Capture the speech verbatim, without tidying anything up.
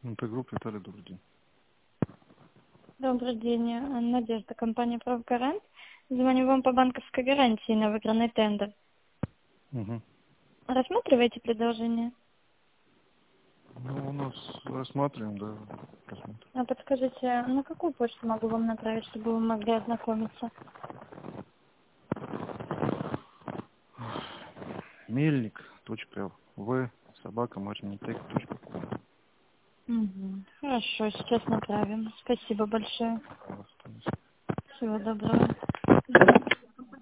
Это группа Виталий, добрый день. Добрый день, Надежда, компания «Правгарант». Звоню вам по банковской гарантии на выигранный тендер. Угу. Рассматриваете предложение? Ну, у нас рассматриваем, да, рассматриваем. А подскажите, на какую почту могу вам направить, чтобы вы могли ознакомиться? Мельник, точка, в, собака, маринитек, точка ком. Угу. Хорошо, сейчас направим. Спасибо большое. Пожалуйста. Всего доброго.